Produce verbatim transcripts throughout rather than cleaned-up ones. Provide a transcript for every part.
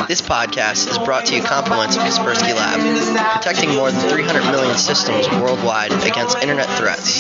This podcast is brought to you compliments of Kaspersky Lab, protecting more than three hundred million systems worldwide against internet threats.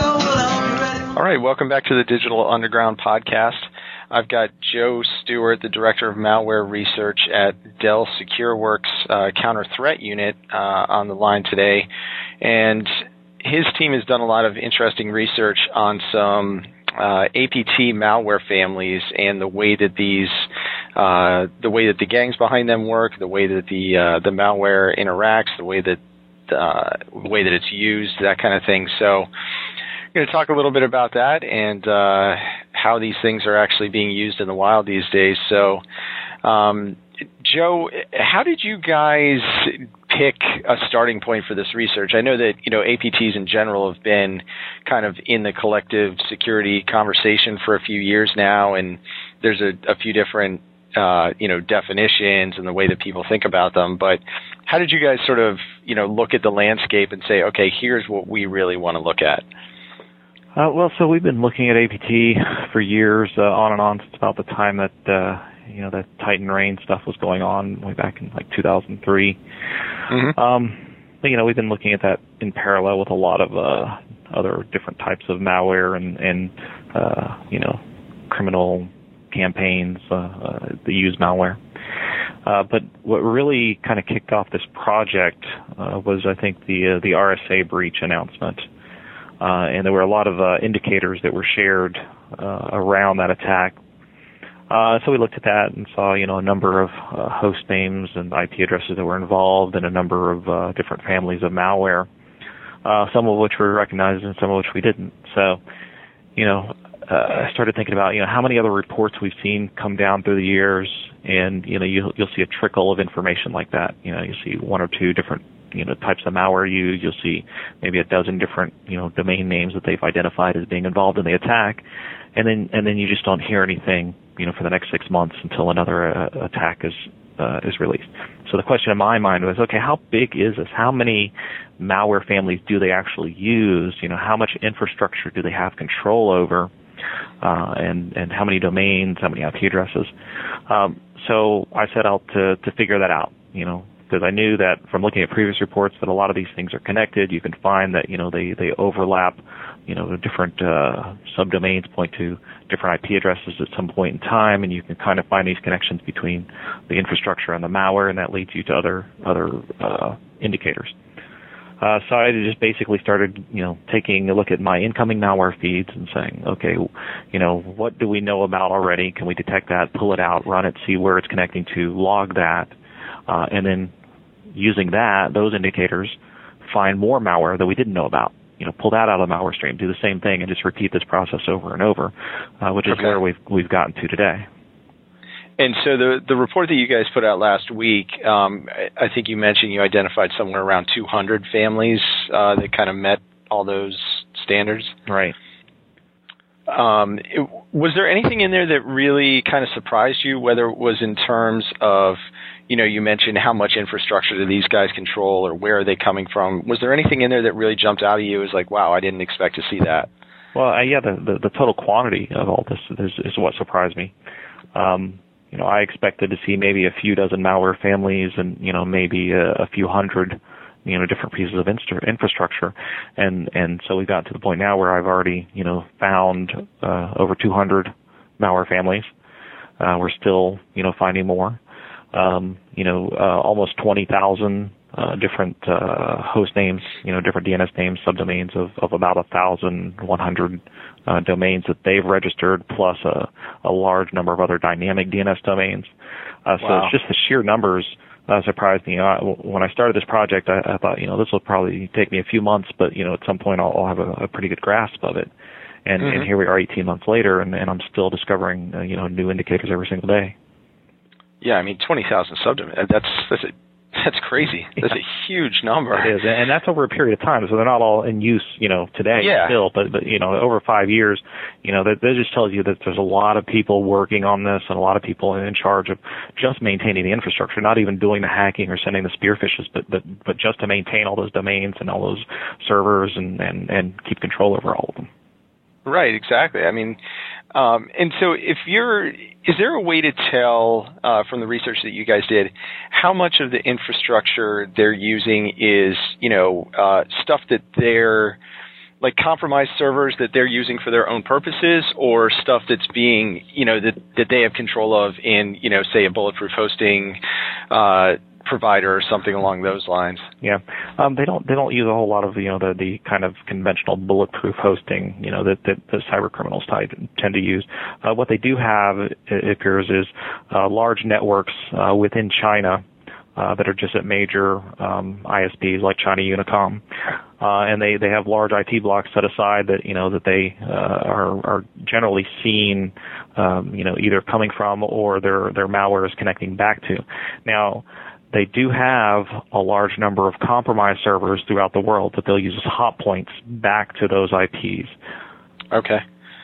All right, welcome back to the Digital Underground podcast. I've got Joe Stewart, the Director of Malware Research at Dell SecureWorks uh, Counter Threat Unit, uh, on the line today. And his team has done a lot of interesting research on some uh, A P T malware families and the way that these, uh, the way that the gangs behind them work, the way that the uh, the malware interacts, the way that uh, the way that it's used, that kind of thing. So I'm going to talk a little bit about that and uh, how these things are actually being used in the wild these days. So, um, Joe, how did you guys pick a starting point for this research? I know that, you know, A P Ts in general have been kind of in the collective security conversation for a few years now, and there's a, a few different, uh, you know, definitions and the way that people think about them. But how did you guys sort of, you know, look at the landscape and say, okay, here's what we really want to look at? Uh, well, so we've been looking at A P T for years, uh, on and on, since about the time that, uh, you know, that Titan Rain stuff was going on way back in like two thousand three. Mm-hmm. Um, but, you know, we've been looking at that in parallel with a lot of uh, other different types of malware and, and uh, you know, criminal campaigns uh, uh, that use malware. Uh, but what really kind of kicked off this project uh, was, I think, the uh, the R S A breach announcement. Uh, and there were a lot of uh, indicators that were shared uh, around that attack. Uh, so we looked at that and saw, you know, a number of uh, host names and I P addresses that were involved, and a number of uh, different families of malware, uh, some of which were recognized and some of which we didn't. So, you know, uh, I started thinking about, you know, how many other reports we've seen come down through the years, and, you know, you'll, you'll see a trickle of information like that. You know, you see one or two different, you know, types of malware used. You'll see maybe a dozen different, you know, domain names that they've identified as being involved in the attack, and then and then you just don't hear anything, you know, for the next six months until another uh, attack is uh, is released. So the question in my mind was, okay, how big is this? How many malware families do they actually use? You know, how much infrastructure do they have control over? Uh, and and how many domains? How many I P addresses? Um, so I set out to to figure that out. You know, because I knew that from looking at previous reports that a lot of these things are connected. You can find that, you know, they, they overlap, you know, different uh, subdomains point to different I P addresses at some point in time, and you can kind of find these connections between the infrastructure and the malware, and that leads you to other other uh, indicators. Uh, so I just basically started, you know, taking a look at my incoming malware feeds and saying, okay, you know, what do we know about already? Can we detect that, pull it out, run it, see where it's connecting to, log that, Uh, and then using that, those indicators, find more malware that we didn't know about. You know, pull that out of the malware stream, do the same thing, and just repeat this process over and over, uh, which is okay. where we've we've gotten to today. And so the the report that you guys put out last week, um, I think you mentioned you identified somewhere around two hundred families uh, that kind of met all those standards. Right. Um, it, was there anything in there that really kind of surprised you, whether it was in terms of, you know, you mentioned how much infrastructure do these guys control, or where are they coming from? Was there anything in there that really jumped out at you as like, wow, I didn't expect to see that? Well, uh, yeah, the, the the total quantity of all this is, is what surprised me. Um, you know, I expected to see maybe a few dozen malware families and, you know, maybe a, a few hundred, you know, different pieces of insta- infrastructure. And, and so we've gotten to the point now where I've already, you know, found uh, over two hundred malware families. Uh, we're still, you know, finding more. Um, you know, uh, almost twenty thousand uh, different uh, host names, you know, different D N S names, subdomains of, of about one thousand one hundred uh, domains that they've registered, plus a, a large number of other dynamic D N S domains. Uh, so wow. It's just the sheer numbers uh, surprised me. You know, I, when I started this project, I, I thought, you know, this will probably take me a few months, but, you know, at some point I'll, I'll have a, a pretty good grasp of it. And, mm-hmm. and here we are eighteen months later, and, and I'm still discovering, uh, you know, new indicators every single day. Yeah, I mean, twenty thousand subdomains, that's, that's, a, that's crazy. That's yeah. a huge number. It is, and that's over a period of time, so they're not all in use, you know, today yeah. still, but, but, you know, over five years, you know, that, that just tells you that there's a lot of people working on this and a lot of people in charge of just maintaining the infrastructure, not even doing the hacking or sending the spear phishes, but, but, but just to maintain all those domains and all those servers and, and, and keep control over all of them. Right, exactly. I mean, Um, and so if you're, is there a way to tell uh, from the research that you guys did how much of the infrastructure they're using is, you know, uh, stuff that they're, like compromised servers that they're using for their own purposes, or stuff that's being, you know, that, that they have control of in, you know, say a bulletproof hosting uh, provider or something along those lines? Yeah, um, they don't they don't use a whole lot of, you know, the, the kind of conventional bulletproof hosting, you know, that, that the cyber criminals tend to use. Uh, what they do have, it appears, is uh, large networks uh, within China Uh, that are just at major um, I S Ps like China Unicom, uh, and they, they have large I T blocks set aside that, you know, that they uh, are are generally seen, um, you know, either coming from or their their malware is connecting back to. Now, they do have a large number of compromised servers throughout the world that they'll use as hot points back to those I Ps. Okay.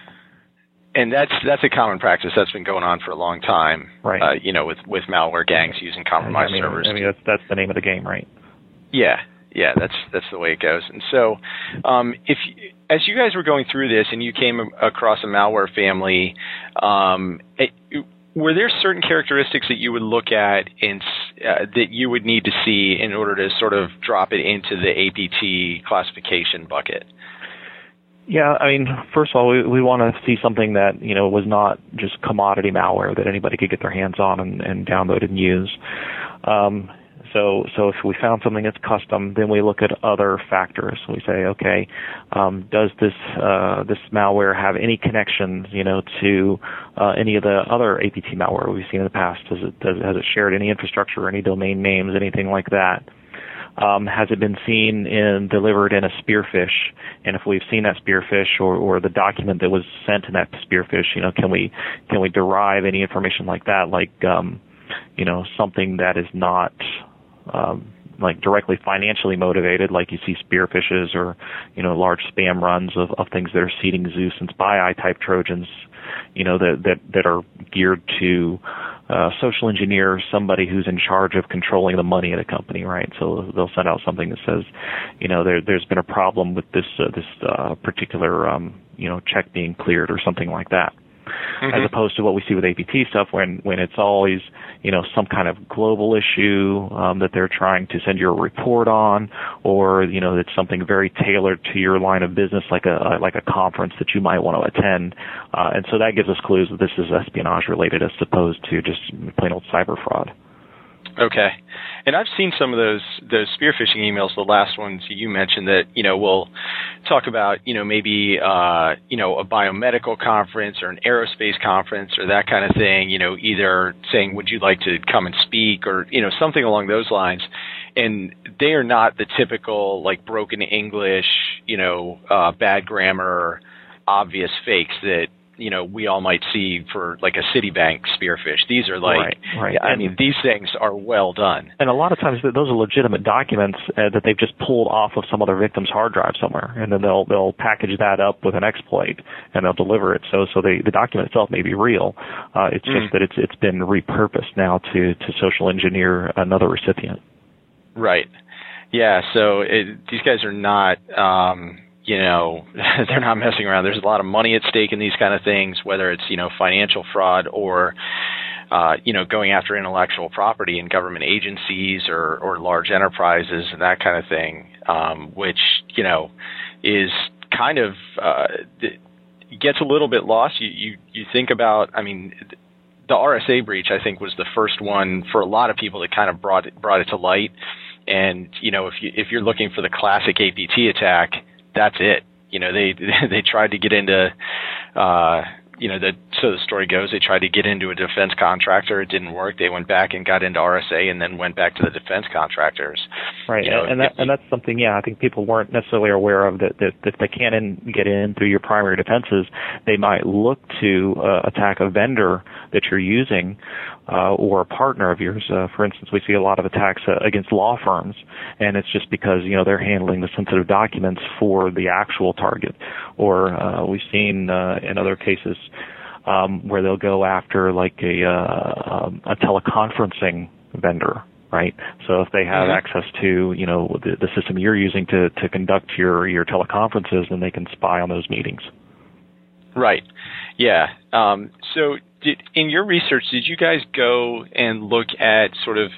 And that's that's a common practice that's been going on for a long time, right? Uh, you know, with, with malware gangs using compromised I mean, servers. I mean, that's that's the name of the game, right? Yeah, yeah, that's that's the way it goes. And so, um, if as you guys were going through this and you came across a malware family, um, it, were there certain characteristics that you would look at and uh, that you would need to see in order to sort of drop it into the A P T classification bucket? Yeah, I mean, first of all, we, we want to see something that, you know, was not just commodity malware that anybody could get their hands on and, and download and use. Um, so, so if we found something that's custom, then we look at other factors. We say, okay, um, does this uh, this malware have any connections, you know, to uh, any of the other A P T malware we've seen in the past? Does it does has it shared any infrastructure, any domain names, anything like that? Um, has it been seen in delivered in a spearfish? And if we've seen that spearfish or, or the document that was sent in that spearfish, you know, can we can we derive any information like that, like um, you know, something that is not um, like directly financially motivated, like you see spearfishes or, you know, large spam runs of, of things that are seeding Zeus and SpyEye type Trojans, you know, that that that are geared to uh, social engineer somebody who's in charge of controlling the money at a company, right? So they'll send out something that says, you know, there, there's been a problem with this uh, this uh, particular um, you know, check being cleared or something like that. Mm-hmm. As opposed to what we see with A P T stuff when, when it's always, you know, some kind of global issue um, that they're trying to send you a report on, or, you know, it's something very tailored to your line of business, like a like a conference that you might want to attend. Uh, and so that gives us clues that this is espionage related as opposed to just plain old cyber fraud. Okay. And I've seen some of those those spear phishing emails, the last ones you mentioned, that, you know, will talk about, you know, maybe, uh, you know, a biomedical conference or an aerospace conference or that kind of thing, you know, either saying, would you like to come and speak, or, you know, something along those lines. And they are not the typical, like, broken English, you know, uh, bad grammar, obvious fakes that, you know, we all might see for like a Citibank spearfish. These are like, right, right. I and, mean, these things are well done. And a lot of times those are legitimate documents uh, that they've just pulled off of some other victim's hard drive somewhere, and then they'll they'll package that up with an exploit and they'll deliver it. So so the the document itself may be real. Uh, it's mm. just that it's it's been repurposed now to to social engineer another recipient. Right. Yeah. So it, these guys are not. Um, You know, they're not messing around. There's a lot of money at stake in these kind of things, whether it's, you know, financial fraud or, uh, you know, going after intellectual property in government agencies or, or large enterprises and that kind of thing, um, which, you know, is kind of uh, gets a little bit lost. You, you, you think about, I mean, the R S A breach, I think, was the first one for a lot of people that kind of brought it, brought it to light. And, you know, if you, if you're looking for the classic A P T attack, that's it. You know, they they tried to get into, uh, you know, the, so the story goes, they tried to get into a defense contractor. It didn't work. They went back and got into R S A and then went back to the defense contractors. Right, you know, and that, if, and that's something, yeah, I think people weren't necessarily aware of, that, that, that if they can't in, get in through your primary defenses, they might look to uh, attack a vendor that you're using uh, or a partner of yours. Uh, for instance, we see a lot of attacks uh, against law firms, and it's just because, you know, they're handling the sensitive documents for the actual target. Or uh, we've seen uh, in other cases um, where they'll go after like a, uh, um, a teleconferencing vendor. Right. So if they have mm-hmm. access to, you know, the, the system you're using to, to conduct your, your teleconferences, then they can spy on those meetings. Right. Yeah. Um, so did, in your research, did you guys go and look at sort of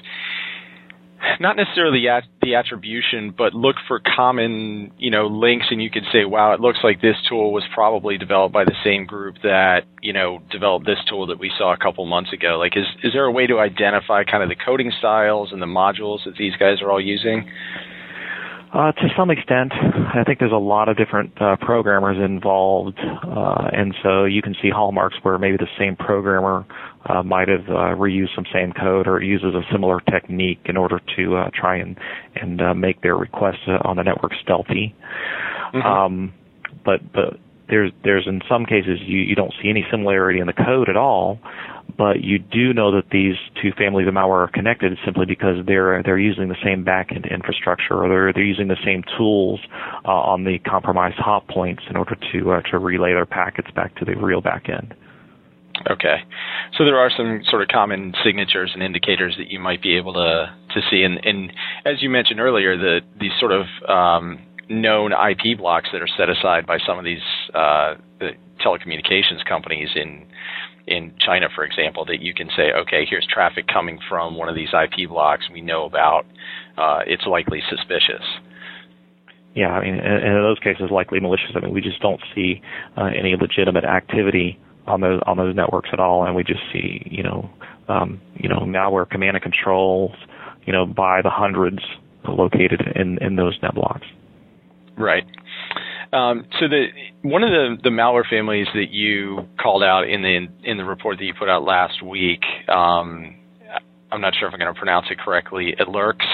not necessarily the, at, the attribution, but look for common, you know, links, and you could say, wow, it looks like this tool was probably developed by the same group that, you know, developed this tool that we saw a couple months ago. Like, is, is there a way to identify kind of the coding styles and the modules that these guys are all using? Uh, to some extent. I think there's a lot of different uh, programmers involved, uh, and so you can see hallmarks where maybe the same programmer uh, might have uh, reused some same code or uses a similar technique in order to uh, try and, and uh, make their requests on the network stealthy. Mm-hmm. Um, but but there's there's in some cases you, you don't see any similarity in the code at all, but you do know that these two families of malware are connected simply because they're they're using the same backend infrastructure, or they're they're using the same tools uh, on the compromised hop points in order to uh, to relay their packets back to the real backend. Okay, so there are some sort of common signatures and indicators that you might be able to to see, and, and as you mentioned earlier, the these sort of um, known I P blocks that are set aside by some of these uh, the telecommunications companies in in China, for example, that you can say, okay, here's traffic coming from one of these I P blocks we know about. Uh, it's likely suspicious. Yeah, I mean, in, in those cases, likely malicious. I mean, we just don't see uh, any legitimate activity on those on those networks at all, and we just see, you know, um, you know, malware command and controls, you know, by the hundreds located in, in those net blocks. Right. Um, so the one of the, the malware families that you called out in the in the report that you put out last week, um, I'm not sure if I'm going to pronounce it correctly, Alerx,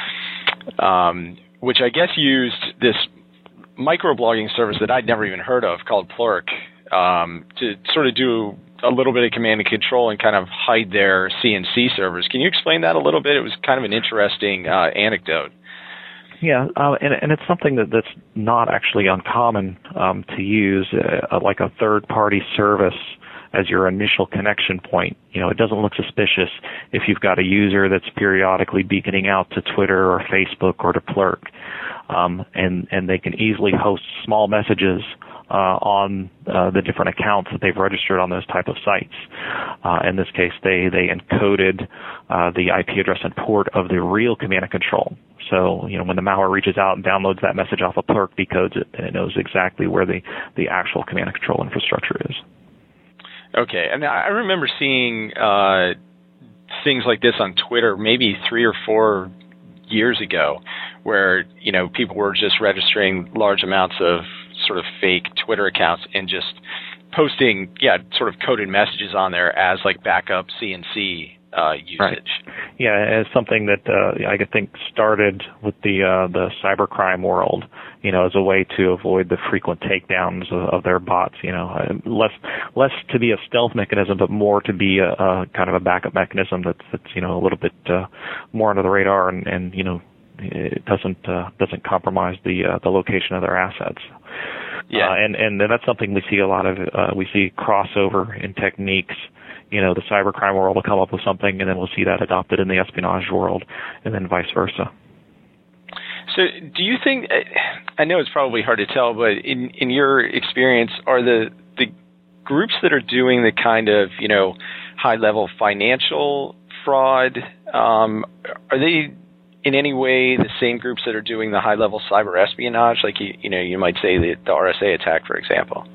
um, which I guess used this microblogging service that I'd never even heard of called Plurk um, to sort of do a little bit of command and control and kind of hide their C N C servers. Can you explain that a little bit? It was kind of an interesting uh, anecdote. Yeah, uh, and, and it's something that, that's not actually uncommon um, to use, uh, like a third-party service as your initial connection point. You know, it doesn't look suspicious if you've got a user that's periodically beaconing out to Twitter or Facebook or to Plurk, um, and and they can easily host small messages uh, on uh, the different accounts that they've registered on those type of sites. Uh, in this case, they they encoded uh, the I P address and port of the real command and control. So, you know, when the malware reaches out and downloads that message off of Plurk, decodes it, and it knows exactly where the, the actual command and control infrastructure is. Okay, and I remember seeing uh, things like this on Twitter maybe three or four years ago, where, you know, people were just registering large amounts of sort of fake Twitter accounts and just posting, yeah, sort of coded messages on there as like backup C N C uh, usage. Right. Yeah, it's something that uh, I think started with the uh, the cybercrime world, you know, as a way to avoid the frequent takedowns of, of their bots. You know, less less to be a stealth mechanism, but more to be a, a kind of a backup mechanism that's that's you know a little bit uh, more under the radar, and, and you know it doesn't uh, doesn't compromise the uh, the location of their assets. Yeah, uh, and and that's something we see a lot of. Uh, we see crossover in techniques. You know, the cybercrime world will come up with something, and then we'll see that adopted in the espionage world, and then vice versa. So do you think, I know it's probably hard to tell, but in, in your experience, are the, the groups that are doing the kind of, you know, high-level financial fraud, um, are they in any way the same groups that are doing the high-level cyber espionage? Like, you, you know, you might say the, the R S A attack, for example.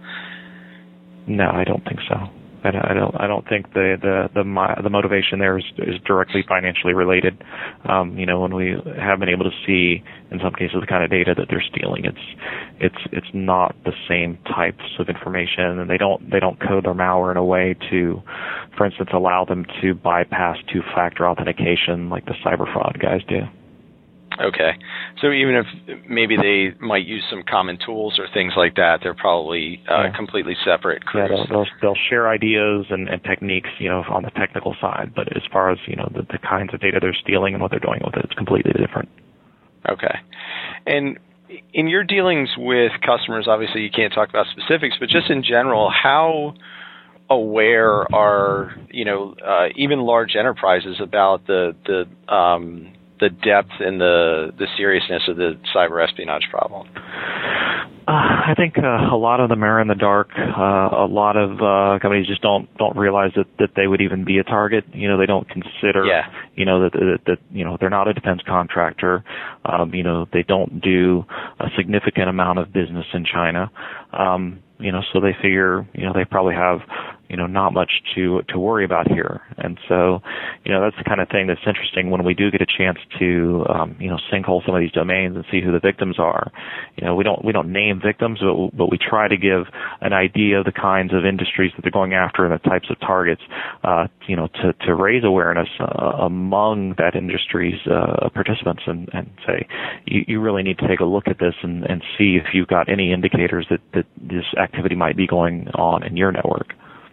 No, I don't think so. I don't. I don't think the the the, the motivation there is, is directly financially related. Um, you know, when we have been able to see, in some cases, the kind of data that they're stealing, it's it's it's not the same types of information, and they don't they don't code their malware in a way to, for instance, allow them to bypass two-factor authentication like the cyber fraud guys do. Okay. So even if maybe they might use some common tools or things like that, they're probably uh, yeah. completely separate crews. Yeah, they'll, they'll, they'll share ideas and, and techniques, you know, on the technical side. But as far as, you know, the, the kinds of data they're stealing and what they're doing with it, it's completely different. Okay. And in your dealings with customers, obviously you can't talk about specifics, but just in general, how aware are, you know, uh, even large enterprises about the the um, the depth and the, the seriousness of the cyber espionage problem? Uh, I think uh, a lot of them are in the dark. Uh, a lot of uh, companies just don't don't realize that, that they would even be a target. You know, they don't consider. Yeah. You know that, that that you know they're not a defense contractor. Um, you know, they don't do a significant amount of business in China. Um, you know, so they figure you know they probably have you know not much to to worry about here. And so, you know, that's the kind of thing that's interesting when we do get a chance to um, you know sinkhole some of these domains and see who the victims are. You know, we don't we don't name victims, but but we try to give an idea of the kinds of industries that they're going after and the types of targets. Uh, you know, to to raise awareness uh, among that industry's uh, participants and and say you, you really need to take a look at this and and see if you've got any indicators that that this activity might be going on in your network.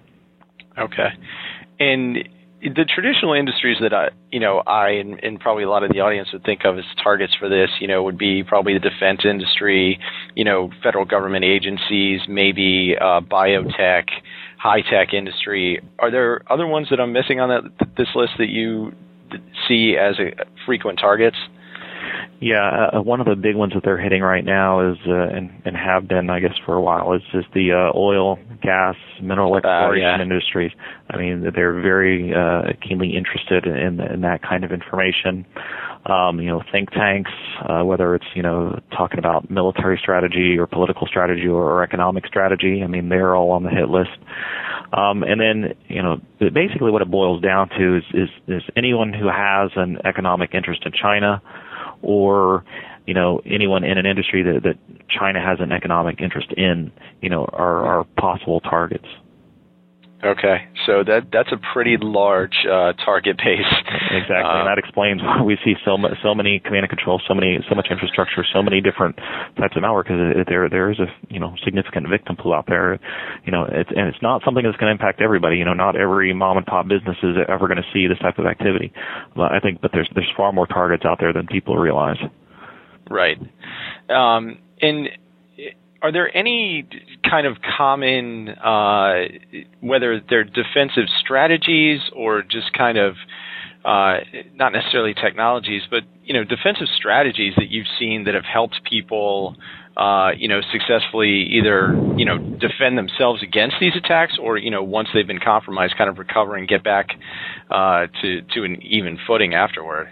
Okay. And the traditional industries that I, you know, I and, and probably a lot of the audience would think of as targets for this, you know, would be probably the defense industry, you know, federal government agencies, maybe uh, biotech, high-tech industry. Are there other ones that I'm missing on that, this list that you see as a, frequent targets? Yeah, uh, one of the big ones that they're hitting right now is, uh, and, and have been, I guess, for a while, is just the uh, oil, gas, mineral exploration uh, yeah. industries. I mean, they're very uh, keenly interested in, in that kind of information. Um, you know, think tanks, uh, whether it's, you know, talking about military strategy or political strategy or, or economic strategy, I mean, they're all on the hit list. Um, and then, you know, basically what it boils down to is, is, is anyone who has an economic interest in China or, you know, anyone in an industry that, that China has an economic interest in, you know, are, are possible targets. Okay, so that that's a pretty large uh, target base. Exactly, uh, and that explains why we see so much, so many command and control, so many, so much infrastructure, so many different types of malware. Because there there is a you know significant victim pool out there, you know, it's, and it's not something that's going to impact everybody. You know, not every mom and pop business is ever going to see this type of activity. But I think, but there's there's far more targets out there than people realize. Right, um, and. Are there any kind of common, uh, whether they're defensive strategies or just kind of uh, not necessarily technologies, but you know, defensive strategies that you've seen that have helped people, uh, you know, successfully either you know defend themselves against these attacks, or you know, once they've been compromised, kind of recover and get back uh, to to an even footing afterward?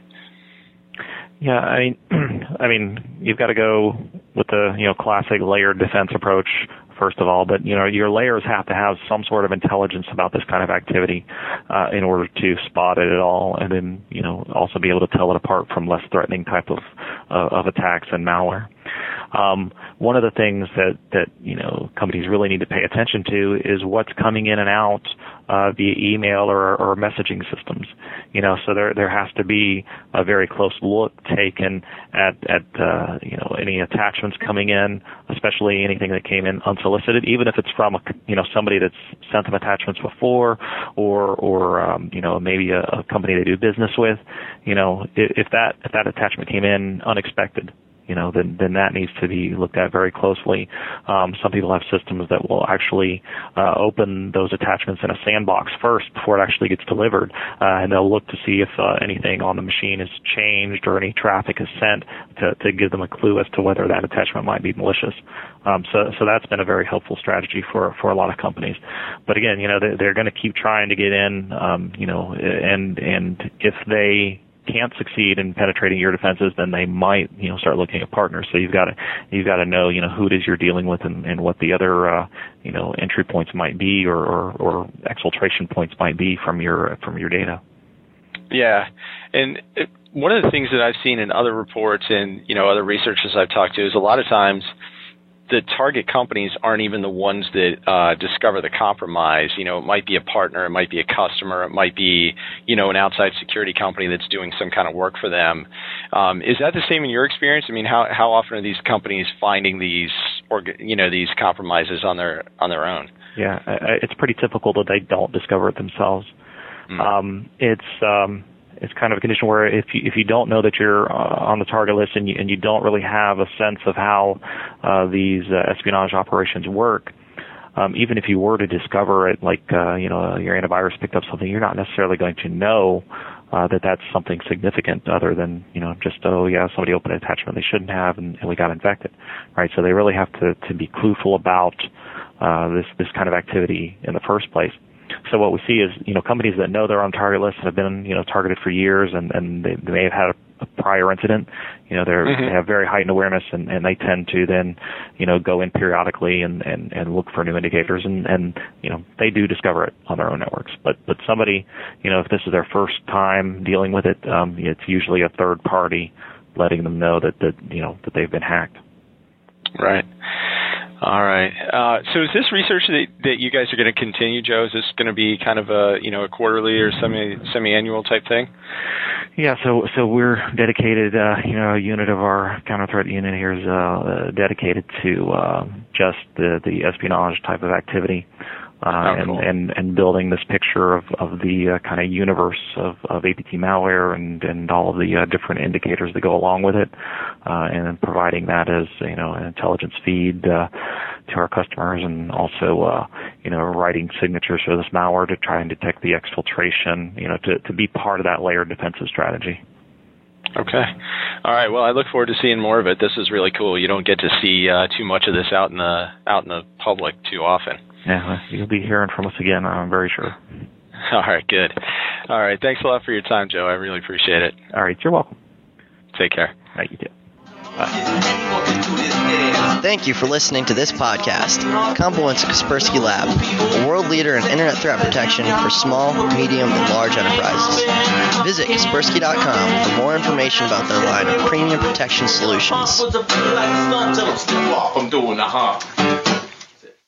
Yeah, I mean, I mean, you've got to go with the you know classic layered defense approach first of all, but you know your layers have to have some sort of intelligence about this kind of activity uh, in order to spot it at all, and then you know also be able to tell it apart from less threatening type of uh, of attacks and malware. Um, one of the things that, that, you know, companies really need to pay attention to is what's coming in and out uh, via email or, or messaging systems. You know, so there there has to be a very close look taken at, at uh, you know, any attachments coming in, especially anything that came in unsolicited, even if it's from, a, you know, somebody that's sent them attachments before or, or um, you know, maybe a, a company they do business with. You know, if, if that if that attachment came in unexpected, you know, then, then that needs to be looked at very closely. Um, some people have systems that will actually uh, open those attachments in a sandbox first before it actually gets delivered, uh, and they'll look to see if uh, anything on the machine has changed or any traffic is sent to, to give them a clue as to whether that attachment might be malicious. Um, so, so that's been a very helpful strategy for for a lot of companies. But again, you know, they're, they're going to keep trying to get in, um, you know, and and if they can't succeed in penetrating your defenses, then they might, you know, start looking at partners. So you've got to, you've got to know, you know, who it is you're dealing with and, and what the other, uh, you know, entry points might be or, or, or exfiltration points might be from your, from your data. Yeah. And it, one of the things that I've seen in other reports and, you know, other researchers I've talked to is a lot of times the target companies aren't even the ones that uh, discover the compromise. You know, it might be a partner, it might be a customer, it might be, you know, an outside security company that's doing some kind of work for them. Um, is that the same in your experience? I mean, how how often are these companies finding these, or you know, these compromises on their on their own? Yeah, it's pretty typical that they don't discover it themselves. Mm. Um, it's um, It's kind of a condition where if you, if you don't know that you're uh, on the target list and you, and you don't really have a sense of how uh, these uh, espionage operations work, um, even if you were to discover it, like uh, you know your antivirus picked up something, you're not necessarily going to know uh, that that's something significant other than, you know, just, oh, yeah, somebody opened an attachment they shouldn't have and, and we got infected, right? So they really have to, to be clueful about uh, this, this kind of activity in the first place. So what we see is, you know, companies that know they're on target lists and have been, you know, targeted for years, and, and they, they may have had a, a prior incident. You know, they're, mm-hmm. they have very heightened awareness, and, and they tend to then, you know, go in periodically and, and, and look for new indicators, and, and, you know, they do discover it on their own networks. But, but somebody, you know, if this is their first time dealing with it, um, it's usually a third party letting them know that, that, you know, that they've been hacked. Right. All right. Uh, so is this research that, that you guys are going to continue, Joe? Is this going to be kind of a, you know, a quarterly or semi semi-annual type thing? Yeah. So so we're dedicated. Uh, you know, a unit of our counter threat unit here is uh, dedicated to uh, just the the espionage type of activity. Uh, oh, cool. and, and, and building this picture of, of the uh, kind of universe of, of A P T malware and, and all of the uh, different indicators that go along with it, uh, and then providing that as, you know, an intelligence feed uh, to our customers, and also, uh, you know, writing signatures for this malware to try and detect the exfiltration, you know, to, to be part of that layered defensive strategy. Okay. All right. Well, I look forward to seeing more of it. This is really cool. You don't get to see uh, too much of this out in the out in the public too often. Yeah, you'll be hearing from us again, I'm very sure. All right, good. All right, thanks a lot for your time, Joe. I really appreciate it. All right, you're welcome. Take care. All right, you too. Bye. Thank you for listening to this podcast. Compliments of Kaspersky Lab, a world leader in internet threat protection for small, medium, and large enterprises. Visit Kaspersky dot com for more information about their line of premium protection solutions.